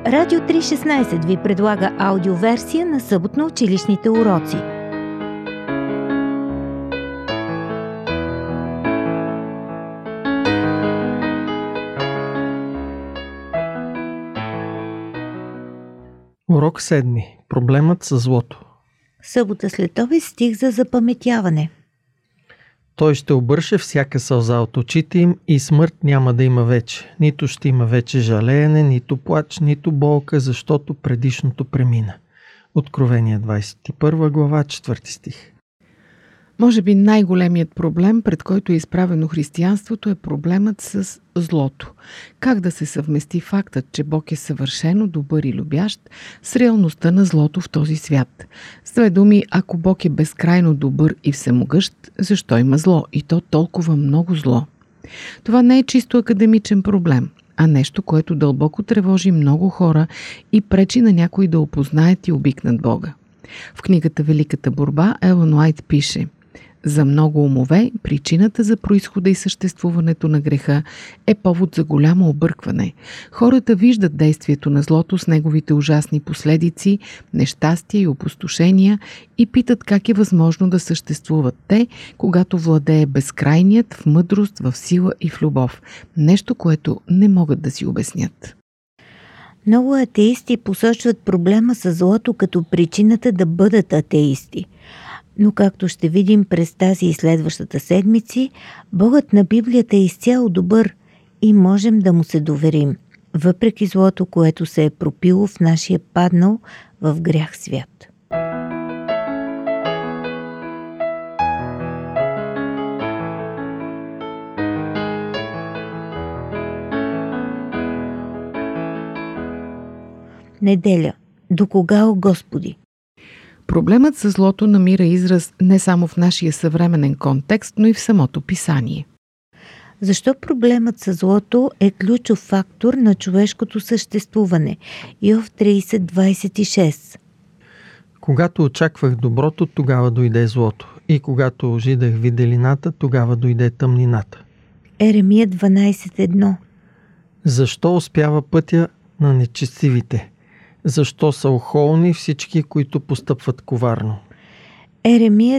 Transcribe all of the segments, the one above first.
Радио 316 ви предлага аудиоверсия на съботно-училищните уроци. Урок 7. Проблемът със злото. Събота след обед стих за запаметяване. Той ще обърше всяка сълза от очите им и смърт няма да има вече. Нито ще има вече жалеене, нито плач, нито болка, защото предишното премина. Откровение 21 глава, 4 стих. Може би най-големият проблем, пред който е изправено християнството, е проблемът с злото. Как да се съвмести фактът, че Бог е съвършено добър и любящ, с реалността на злото в този свят? С две думи, ако Бог е безкрайно добър и всемогъщ, защо има зло? И то толкова много зло. Това не е чисто академичен проблем, а нещо, което дълбоко тревожи много хора и пречи на някой да опознаят и обикнат Бога. В книгата «Великата борба» Елън Уайт пише: за много умове причината за произхода и съществуването на греха е повод за голямо объркване. Хората виждат действието на злото с неговите ужасни последици, нещастия и опустошения и питат как е възможно да съществуват те, когато владее безкрайният в мъдрост, в сила и в любов. Нещо, което не могат да си обяснят. Много атеисти посочват проблема с злото като причината да бъдат атеисти. Но както ще видим през тази и следващата седмици, Богът на Библията е изцяло добър и можем да му се доверим, въпреки злото, което се е пропило в нашия паднал в грях свят. Неделя. До кога, о Господи? Проблемът със злото намира израз не само в нашия съвременен контекст, но и в самото писание. Защо проблемът със злото е ключов фактор на човешкото съществуване? Йов 30:26. Когато очаквах доброто, тогава дойде злото. И когато ожидах виделината, тогава дойде тъмнината. Еремия 12:1. Защо успява пътя на нечестивите? Защо са охолни всички, които постъпват коварно? Еремия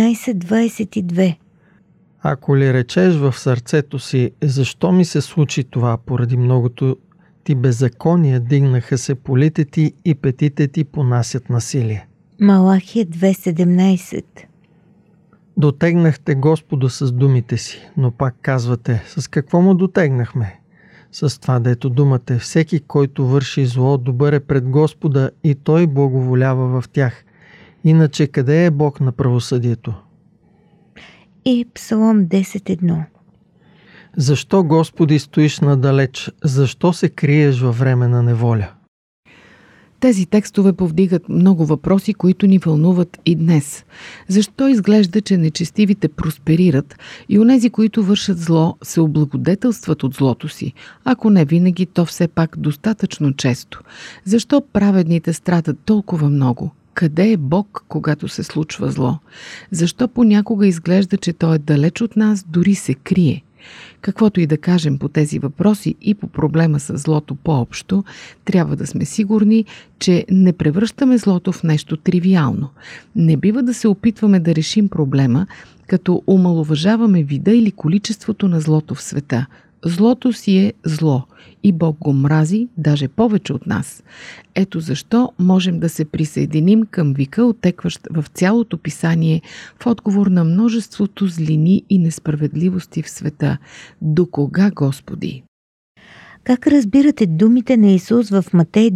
13:22. Ако ли речеш в сърцето си, защо ми се случи това, поради многото ти беззакония, дигнаха се полите ти и петите ти понасят насилие. Малахия 2:17. Дотегнахте Господа с думите си, но пак казвате, с какво му дотегнахме? С това, дето думате, всеки, който върши зло, добър е пред Господа и Той благоволява в тях. Иначе къде е Бог на правосъдието? И Псалом 10:1. Защо, Господи, стоиш надалеч? Защо се криеш във време на неволя? Тези текстове повдигат много въпроси, които ни вълнуват и днес. Защо изглежда, че нечестивите просперират и онези, които вършат зло, се облагодетелстват от злото си? Ако не винаги, то все пак достатъчно често. Защо праведните страдат толкова много? Къде е Бог, когато се случва зло? Защо понякога изглежда, че Той е далеч от нас, дори се крие? Каквото и да кажем по тези въпроси и по проблема с злото по-общо, трябва да сме сигурни, че не превръщаме злото в нещо тривиално. Не бива да се опитваме да решим проблема, като омаловажаваме вида или количеството на злото в света. Злото си е зло и Бог го мрази даже повече от нас. Ето защо можем да се присъединим към вика, отекващ в цялото писание, в отговор на множеството злини и несправедливости в света. До кога, Господи? Как разбирате думите на Исус в Матей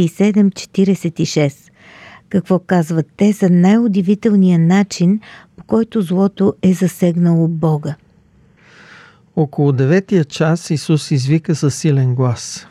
27:46? Какво казват те за най-удивителния начин, по който злото е засегнало Бога? Около 9 час Исус извика със силен глас: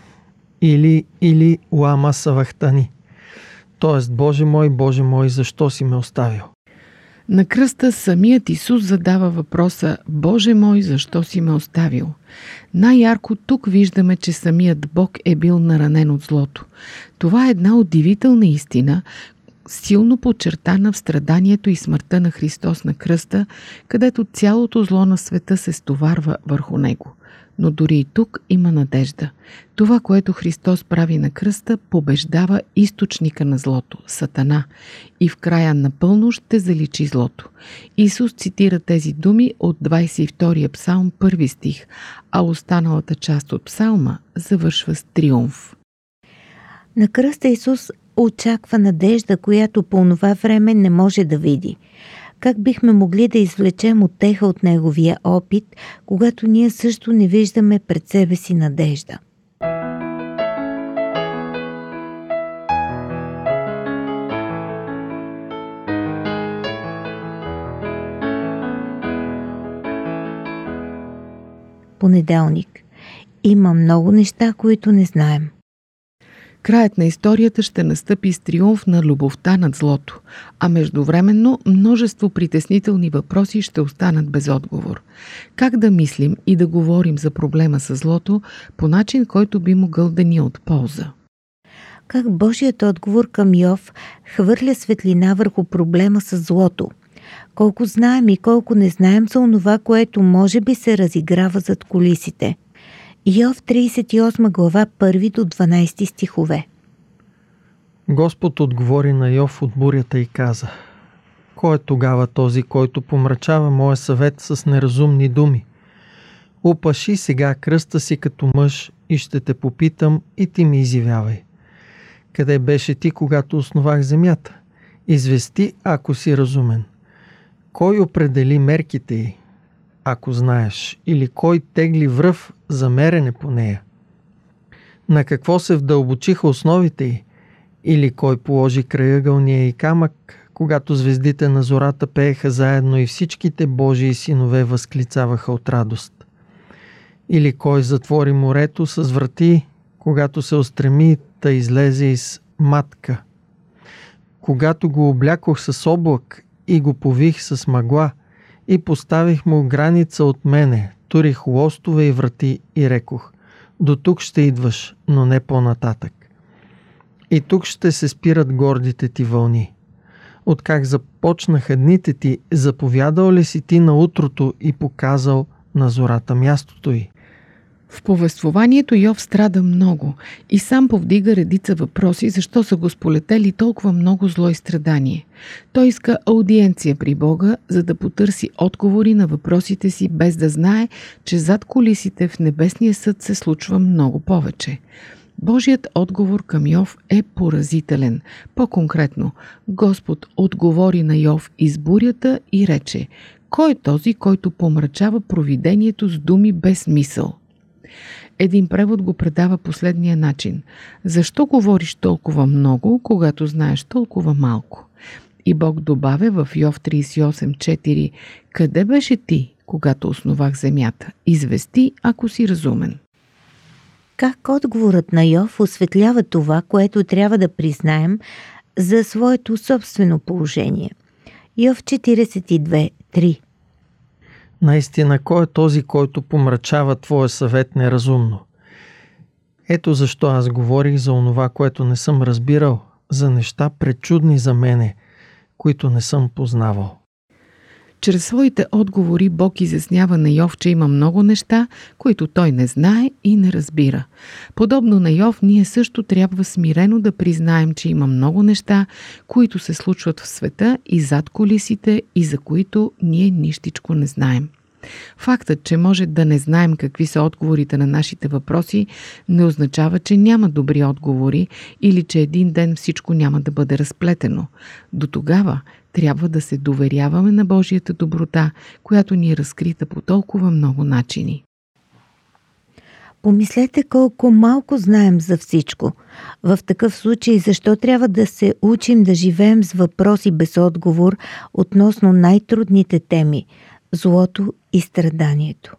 Или лама савахтани. Тоест, Боже мой, защо си ме оставил? На кръста самият Исус задава въпроса: Боже мой, защо си ме оставил? Най-ярко тук виждаме, че самият Бог е бил наранен от злото. Това е една удивителна истина, силно подчертана в страданието и смъртта на Христос на кръста, където цялото зло на света се стоварва върху него. но дори и тук има надежда. Това, което Христос прави на кръста, побеждава източника на злото – Сатана, и в края напълно ще заличи злото. Исус цитира тези думи от 22-я псалм, 1 стих, а останалата част от псалма завършва с триумф. На кръста Исус очаква надежда, която по онова време не може да види. Как бихме могли да извлечем утеха от неговия опит, когато ние също не виждаме пред себе си надежда? Понеделник. Има много неща, които не знаем. Краят на историята ще настъпи с триумф на любовта над злото, а междувременно множество притеснителни въпроси ще останат без отговор. Как да мислим и да говорим за проблема с злото по начин, който би могъл да ни е от полза? Как Божият отговор към Йов хвърля светлина върху проблема с злото? Колко знаем и колко не знаем за онова, което може би се разиграва зад кулисите? Йов 38 глава 1 до 12 стихове. Господ отговори на Йов от бурята и каза: Кой е тогава този, който помрачава моя съвет с неразумни думи? Опаши сега кръста си като мъж и ще те попитам и ти ми изявявай. Къде беше ти, когато основах земята? Извести, ако си разумен. Кой определи мерките й, ако знаеш, или кой тегли връв за мерене по нея? На какво се вдълбочиха основите й, или кой положи краягълния и камък, когато звездите на зората пееха заедно и всичките Божии синове възклицаваха от радост? Или кой затвори морето с врати, когато се устреми да излезе из матка? Когато го облякох с облак и го пових с мъгла, и поставих му граница от мене, турих лостове и врати и рекох: до тук ще идваш, но не по-нататък. И тук ще се спират гордите ти вълни. Откак започнаха дните ти, заповядал ли си ти на утрото и показал на зората мястото й? В повествованието Йов страда много и сам повдига редица въпроси, защо са го сполетели толкова много зло и страдание. Той иска аудиенция при Бога, за да потърси отговори на въпросите си, без да знае, че зад кулисите в небесния съд се случва много повече. Божият отговор към Йов е поразителен. По-конкретно, Господ отговори на Йов из бурята и рече: Кой е този, който помрачава провидението с думи без смисъл? Един превод го предава последния начин: Защо говориш толкова много, когато знаеш толкова малко? И Бог добавя в Йов 38:4: Къде беше ти, когато основах земята? Извести, ако си разумен. Как отговорът на Йов осветлява това, което трябва да признаем за своето собствено положение? Йов 42:3. Наистина, кой е този, който помрачава твоя съвет неразумно? Ето защо аз говорих за онова, което не съм разбирал, за неща пречудни за мене, които не съм познавал. Чрез своите отговори Бог изяснява на Йов, че има много неща, които той не знае и не разбира. Подобно на Йов, ние също трябва смирено да признаем, че има много неща, които се случват в света и зад кулисите, и за които ние нищичко не знаем. Фактът, че може да не знаем какви са отговорите на нашите въпроси, не означава, че няма добри отговори или че един ден всичко няма да бъде разплетено. До тогава трябва да се доверяваме на Божията доброта, която ни е разкрита по толкова много начини. Помислете колко малко знаем за всичко. В такъв случай, защо трябва да се учим да живеем с въпроси без отговор относно най-трудните теми – злото и страданието?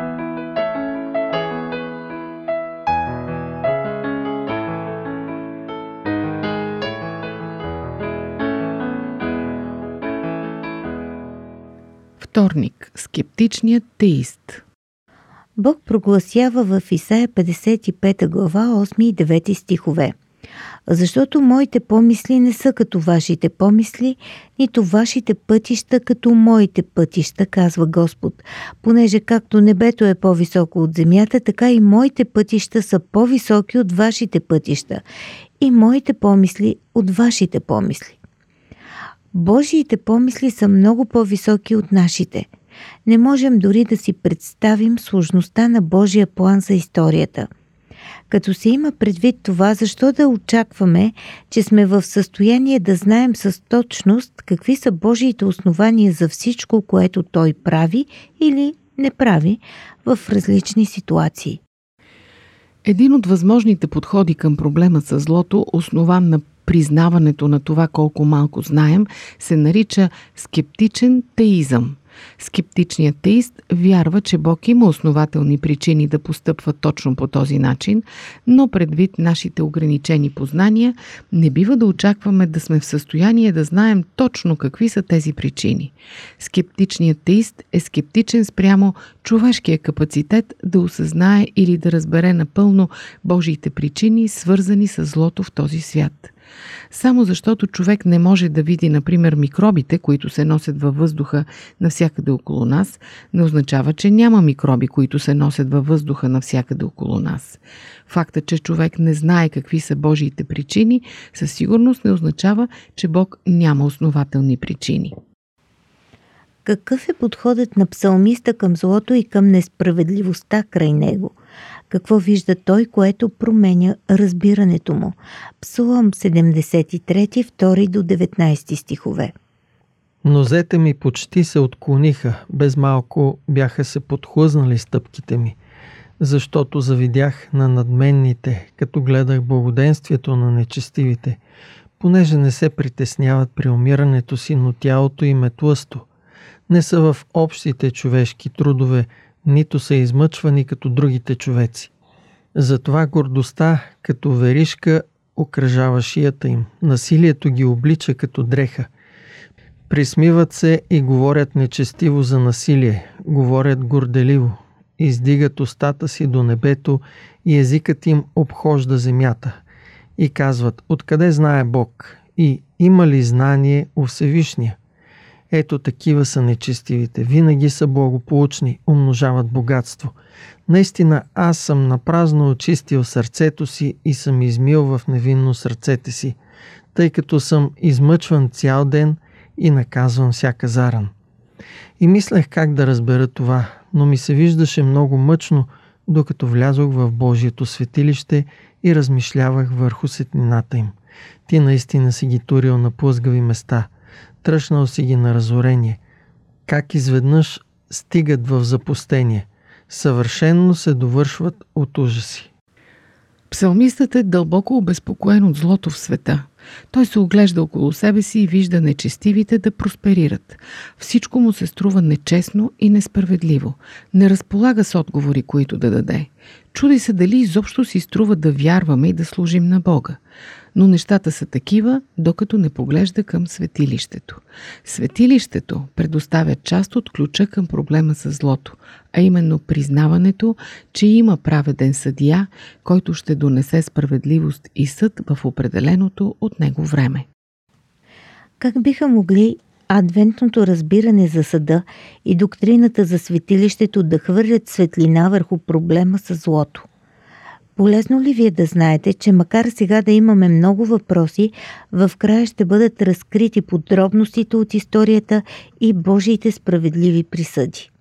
Вторник. Скептичният теист. Бог прогласява в Исаия 55 глава 8 и 9 стихове: Защото моите помисли не са като вашите помисли, нито вашите пътища като моите пътища, казва Господ. Понеже както небето е по-високо от земята, така и моите пътища са по-високи от вашите пътища и моите помисли от вашите помисли. Божиите помисли са много по-високи от нашите. Не можем дори да си представим сложността на Божия план за историята. Като се има предвид това, защо да очакваме, че сме в състояние да знаем с точност какви са Божиите основания за всичко, което Той прави или не прави в различни ситуации? Един от възможните подходи към проблема с злото, основан на признаването на това колко малко знаем, се нарича скептичен теизъм. Скептичният теист вярва, че Бог има основателни причини да постъпва точно по този начин, но предвид нашите ограничени познания, не бива да очакваме да сме в състояние да знаем точно какви са тези причини. Скептичният теист е скептичен спрямо човешкия капацитет да осъзнае или да разбере напълно Божиите причини, свързани с злото в този свят. Само защото човек не може да види, например, микробите, които се носят във въздуха навсякъде около нас, не означава, че няма микроби, които се носят във въздуха навсякъде около нас. Фактът, че човек не знае какви са Божиите причини, със сигурност не означава, че Бог няма основателни причини. Какъв е подходът на псалмиста към злото и към несправедливостта край него? Какво вижда той, което променя разбирането му? Псалом 73, 2 до 19 стихове. Нозете ми почти се отклониха, без малко бяха се подхлъзнали стъпките ми, защото завидях на надменните, като гледах благоденствието на нечестивите, понеже не се притесняват при умирането си, но тялото им е тлъсто. Не са в общите човешки трудове, нито са измъчвани като другите човеци. Затова гордостта като веришка окръжава шията им, насилието ги облича като дреха. Присмиват се и говорят нечестиво за насилие, говорят горделиво, издигат устата си до небето и езикът им обхожда земята. И казват, откъде знае Бог и има ли знание у Всевишния? Ето такива са нечестивите, винаги са благополучни, умножават богатство. Наистина аз съм напразно очистил сърцето си и съм измил в невинно сърцете си, тъй като съм измъчван цял ден и наказвам всяка заран. И мислех как да разбера това, но ми се виждаше много мъчно, докато влязох в Божието светилище и размишлявах върху сетнината им. Ти наистина си ги турил на плъзгави места, тръщнал си ги на разорение. Как изведнъж стигат в запустение, съвършенно се довършват от ужаси. Псалмистът е дълбоко обезпокоен от злото в света. Той се оглежда около себе си и вижда нечестивите да просперират. Всичко му се струва нечестно и несправедливо. Не разполага с отговори, които да даде. Чуди се дали изобщо си струва да вярваме и да служим на Бога. Но нещата са такива, докато не поглежда към светилището. Светилището предоставя част от ключа към проблема с злото, а именно признаването, че има праведен съдия, който ще донесе справедливост и съд в определеното от него време. Как биха могли адвентното разбиране за съда и доктрината за светилището да хвърлят светлина върху проблема с злото? Полезно ли ви е да знаете, че макар сега да имаме много въпроси, в края ще бъдат разкрити подробностите от историята и Божиите справедливи присъди?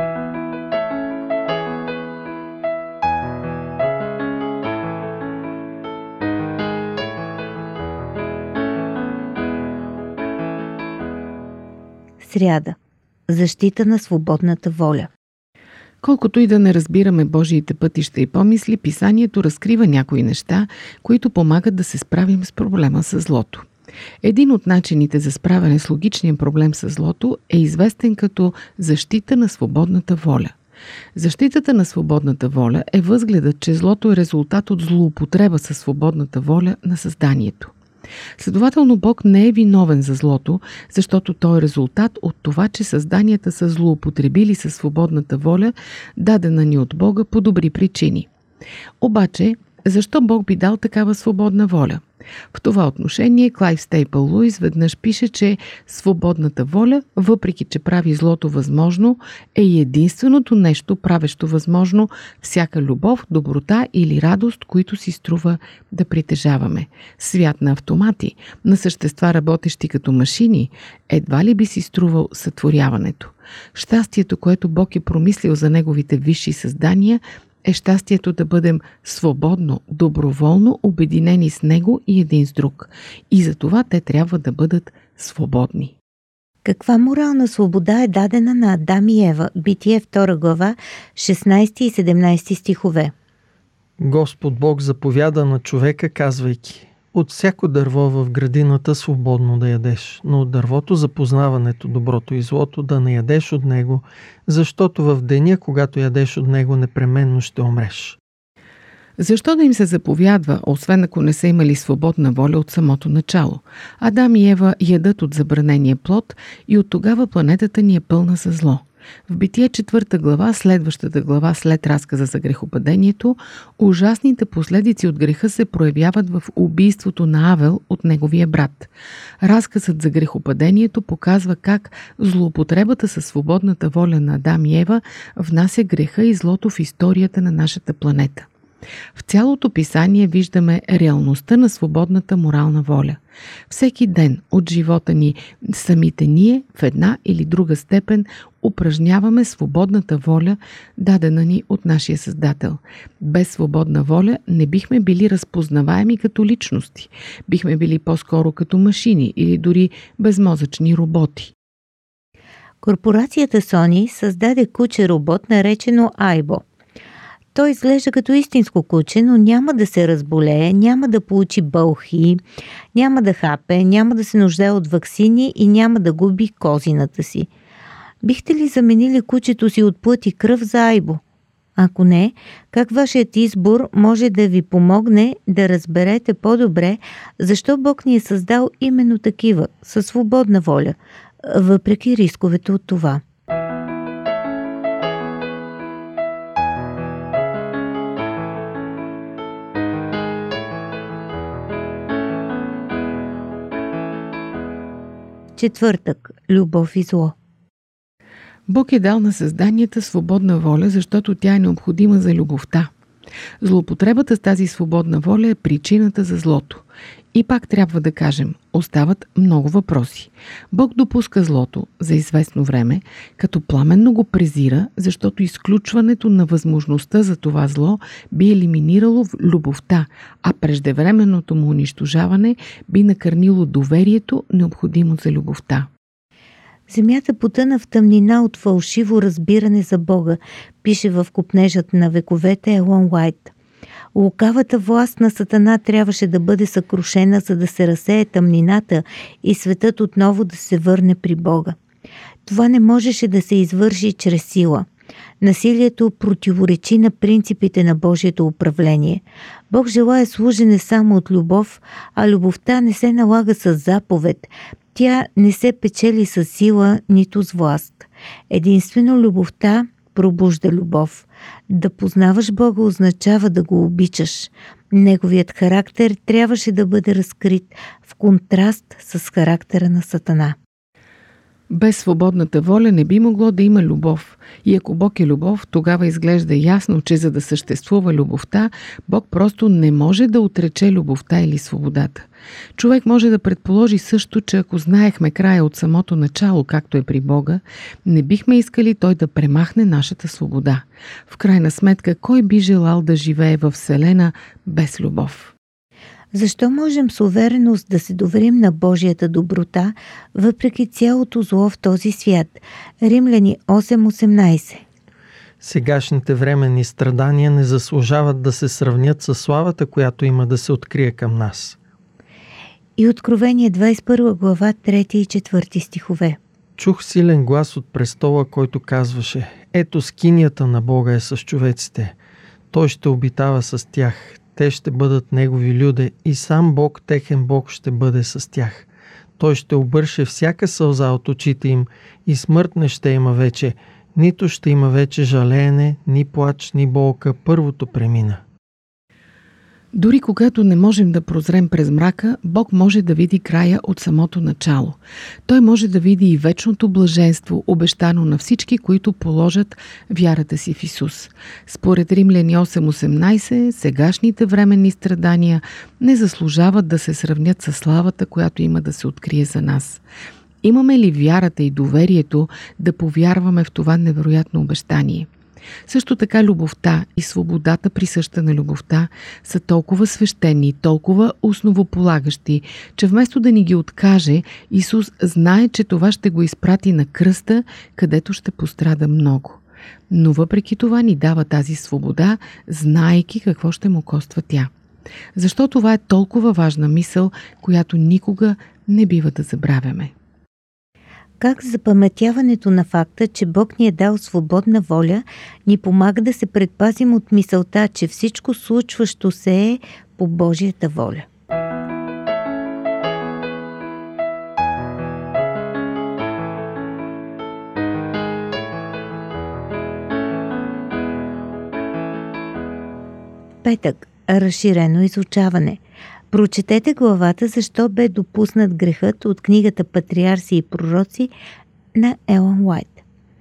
Сряда. Защита на свободната воля. Колкото и да не разбираме Божиите пътища и помисли, Писанието разкрива някои неща, които помагат да се справим с проблема с злото. Един от начините за справяне с логичния проблем с злото е известен като защита на свободната воля. Защитата на свободната воля е възгледът, че злото е резултат от злоупотреба със свободната воля на създанието. Следователно, Бог не е виновен за злото, защото то е резултат от това, че създанията са злоупотребили със свободната воля, дадена ни от Бога по добри причини. Обаче, Защо Бог би дал такава свободна воля? В това отношение Клайв Стейпъл Луис веднъж пише, че свободната воля, въпреки че прави злото възможно, е единственото нещо, правещо възможно всяка любов, доброта или радост, които си струва да притежаваме. Свят на автомати, на същества работещи като машини, едва ли би си струвал сътворяването. Щастието, което Бог е промислил за неговите висши създания, е щастието да бъдем свободно, доброволно обединени с Него и един с друг. И за това те трябва да бъдат свободни. Каква морална свобода е дадена на Адам и Ева? Битие 2 глава, 16 и 17 стихове. Господ Бог заповяда на човека, казвайки: от всяко дърво в градината свободно да ядеш, но от дървото за познаването доброто и злото да не ядеш от него, защото в деня, когато ядеш от него, непременно ще умреш. Защо да им се заповядва, освен ако не са имали свободна воля от самото начало? Адам и Ева ядат от забранения плод и от тогава планетата ни е пълна със зло. В Битие 4 глава, следващата глава след разказа за грехопадението, ужасните последици от греха се проявяват в убийството на Авел от неговия брат. Разказът за грехопадението показва как злоупотребата със свободната воля на Адам и Ева внася греха и злото в историята на нашата планета. В цялото писание виждаме реалността на свободната морална воля. Всеки ден от живота ни самите ние в една или друга степен упражняваме свободната воля, дадена ни от нашия Създател. Без свободна воля не бихме били разпознаваеми като личности. Бихме били по-скоро като машини или дори безмозъчни роботи. Корпорацията Sony създаде куче-робот, наречено Айбо. Той изглежда като истинско куче, но няма да се разболее, няма да получи бълхи, няма да хапе, няма да се нуждае от ваксини и няма да губи козината си. Бихте ли заменили кучето си от плът и кръв за Айбо? Ако не, как вашият избор може да ви помогне да разберете по-добре защо Бог ни е създал именно такива, със свободна воля, въпреки рисковете от това? Четвъртък. Любов и зло. Бог е дал на създанията свободна воля, защото тя е необходима за любовта. Злоупотребата с тази свободна воля е причината за злото. И пак трябва да кажем, остават много въпроси. Бог допуска злото за известно време, като пламенно го презира, защото изключването на възможността за това зло би елиминирало любовта, а преждевременното му унищожаване би накърнило доверието, необходимо за любовта. Земята потъна в тъмнина от фалшиво разбиране за Бога, пише в Копнежът на вековете Елън Уайт. Лукавата власт на Сатана трябваше да бъде съкрушена, за да се разсее тъмнината и светът отново да се върне при Бога. Това не можеше да се извърши чрез сила. Насилието противоречи на принципите на Божието управление. Бог желае служене само от любов, а любовта не се налага с заповед. Тя не се печели с сила, нито с власт. Единствено любовта пробужда любов. Да познаваш Бога означава да го обичаш. Неговият характер трябваше да бъде разкрит в контраст с характера на Сатана. Без свободната воля не би могло да има любов. И ако Бог е любов, тогава изглежда ясно, че за да съществува любовта, Бог просто не може да отрече любовта или свободата. Човек може да предположи също, че ако знаехме края от самото начало, както е при Бога, не бихме искали Той да премахне нашата свобода. В крайна сметка, кой би желал да живее във Вселена без любов? Защо можем с увереност да се доверим на Божията доброта, въпреки цялото зло в този свят? Римляни 8:18. Сегашните временни страдания не заслужават да се сравнят с славата, която има да се открие към нас. И Откровение 21 глава 3 и 4 стихове. Чух силен глас от престола, който казваше: ето скинията на Бога е с човеците. Той ще обитава с тях. Те ще бъдат Негови люде и сам Бог, техен Бог, ще бъде с тях. Той ще обърше всяка сълза от очите им и смърт не ще има вече. Нито ще има вече жалеене, ни плач, ни болка. Първото премина. Дори когато не можем да прозрем през мрака, Бог може да види края от самото начало. Той може да види и вечното блаженство, обещано на всички, които положат вярата си в Исус. Според Римляни 8:18, сегашните временни страдания не заслужават да се сравнят с славата, която има да се открие за нас. Имаме ли вярата и доверието да повярваме в това невероятно обещание? Също така любовта и свободата, присъща на любовта, са толкова свещени, толкова основополагащи, че вместо да ни ги откаже, Исус знае, че това ще го изпрати на кръста, където ще пострада много. Но въпреки това ни дава тази свобода, знаейки какво ще му коства тя. Защо това е толкова важна мисъл, която никога не бива да забравяме? Как запаметяването на факта, че Бог ни е дал свободна воля, ни помага да се предпазим от мисълта, че всичко случващо се е по Божията воля. Петък. Разширено изучаване. Прочетете главата «Защо бе допуснат грехът» от книгата «Патриарси и пророци» на Елън Уайт.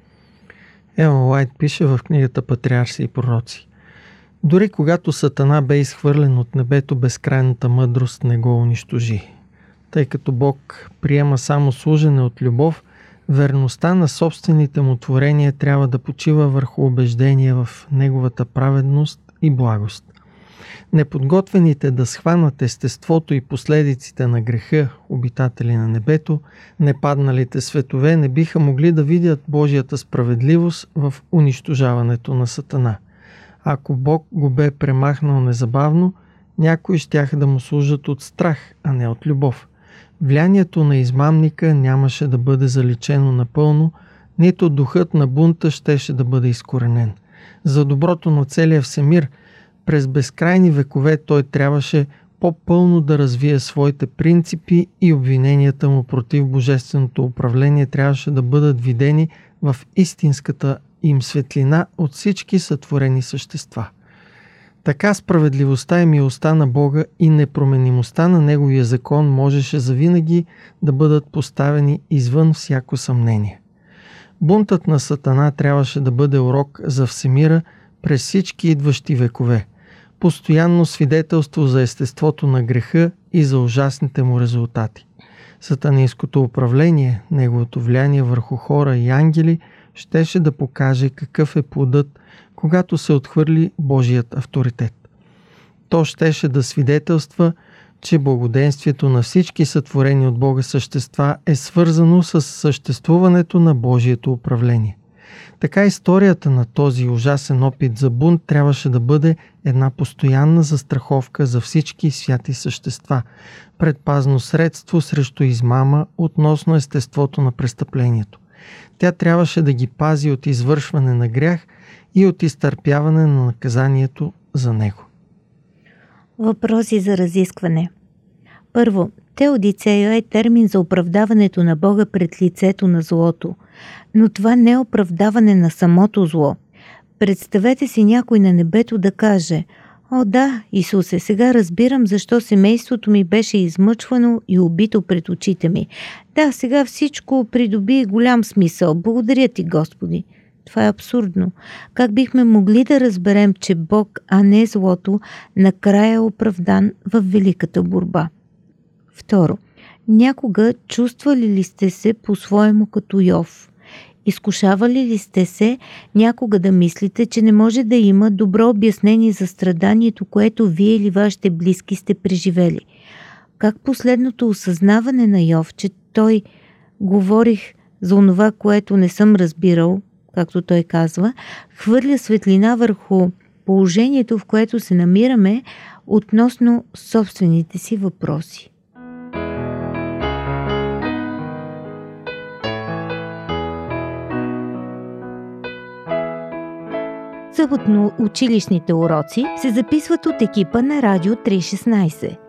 Елън Уайт пише в книгата «Патриарси и пророци». Дори когато Сатана бе изхвърлен от небето, безкрайната мъдрост не го унищожи. Тъй като Бог приема само служене от любов, верността на собствените му творения трябва да почива върху убеждение в неговата праведност и благост. Неподготвените да схванат естеството и последиците на греха, обитатели на небето, непадналите светове не биха могли да видят Божията справедливост в унищожаването на Сатана. Ако Бог го бе премахнал незабавно, някои щяха да му служат от страх, а не от любов. Влиянието на измамника нямаше да бъде заличено напълно, нито духът на бунта щеше да бъде изкоренен. За доброто на целия всемир, през безкрайни векове той трябваше по-пълно да развие своите принципи и обвиненията му против божественото управление трябваше да бъдат видени в истинската им светлина от всички сътворени същества. Така справедливостта и милостта на Бога и непроменимостта на Неговия закон можеше завинаги да бъдат поставени извън всяко съмнение. Бунтът на Сатана трябваше да бъде урок за всемира през всички идващи векове, постоянно свидетелство за естеството на греха и за ужасните му резултати. Сатанинското управление, неговото влияние върху хора и ангели, щеше да покаже какъв е плодът, когато се отхвърли Божият авторитет. То щеше да свидетелства, че благоденствието на всички сътворени от Бога същества е свързано с съществуването на Божието управление. Така историята на този ужасен опит за бунт трябваше да бъде една постоянна застраховка за всички святи същества, предпазно средство срещу измама относно естеството на престъплението. Тя трябваше да ги пази от извършване на грях и от изтърпяване на наказанието за него. Въпроси за разискване. Първо, теодицея е термин за оправдаването на Бога пред лицето на злото. Но това не е оправдаване на самото зло. Представете си някой на небето да каже: «О да, Исусе, сега разбирам защо семейството ми беше измъчвано и убито пред очите ми. Да, сега всичко придоби голям смисъл. Благодаря ти, Господи». Това е абсурдно. Как бихме могли да разберем, че Бог, а не злото, накрая е оправдан в великата борба? Второ, някога чувствали ли сте се по-своему като Йов? Изкушавали ли сте се някога да мислите, че не може да има добро обяснение за страданието, което вие или вашите близки сте преживели? Как последното осъзнаване на Йов, че той говорих за онова, което не съм разбирал, както той казва, хвърля светлина върху положението, в което се намираме относно собствените си въпроси. Съботно училищните уроци се записват от екипа на Радио 316.